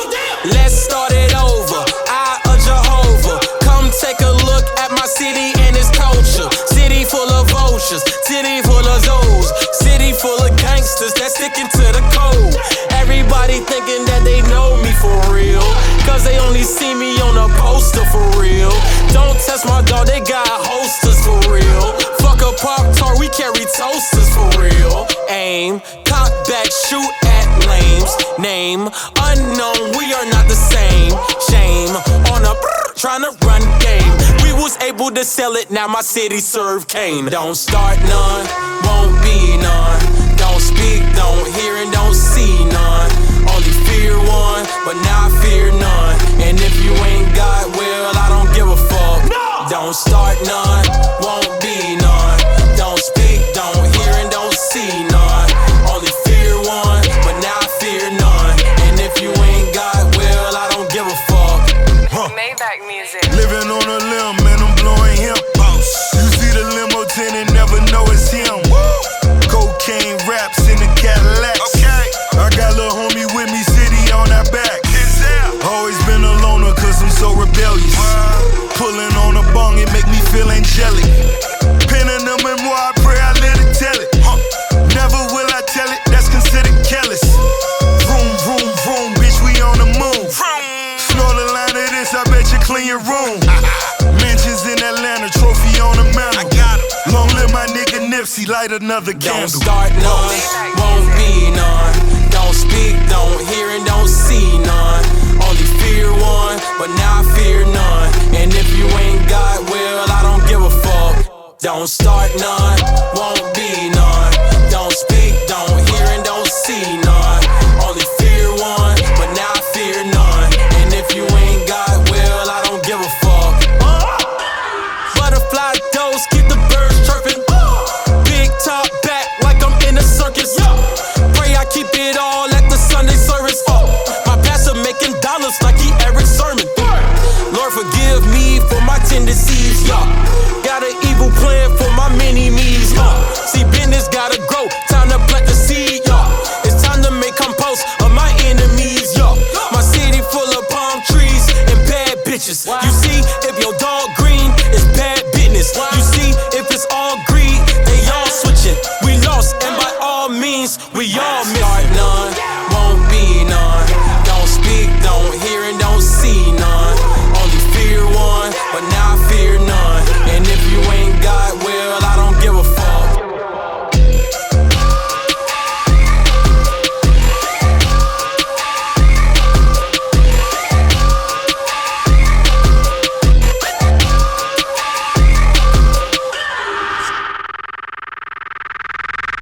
Let's start it over. Eye of Jehovah. Come take a look at my city and its culture. City full of vultures, city full of zoos, city full of gangsters that sticking to the code. Everybody thinking that they know me for real, cause they only see me on a poster for real. Don't test my dog, they got holsters for real. Fuck a Pop-Tart, we carry toasters for real. Aim, cock back, shoot at lames. Name, unknown, we are not the same. Shame, on a tryna run game. We was able to sell it, now my city serve cane. Don't start none, won't be none. Don't speak, don't hear, and don't see none. Only fear one, but now I fear none. And if you ain't got will, I don't give a fuck. Don't start none, won't be none. Don't speak, don't hear, and don't see none. Only fear one, but now I fear none. And if you ain't got will, I don't give a fuck. Maybach music. Living on a limb and I'm blowing him. You see the limo tenant, never know it's him. Cocaine raps in the Cadillac. I got lil' homie with me, city on our back. Always been a loner cause I'm so rebellious. Pulling on a bong, it make me feel angelic. Penning the memoir, I pray I let it tell it. Never will I tell it, that's considered careless. Vroom, vroom, vroom, bitch, we on the move. Snort a line of this, I bet you clean your room. Mansions in Atlanta, trophy on the mantle. Long live my nigga Nipsey, light another candle. Don't start none, won't be none. Don't speak, don't hear, and don't see none. Only fear one, but now I fear none. And if you ain't got will, I don't give a fuck. Don't start none, won't be none.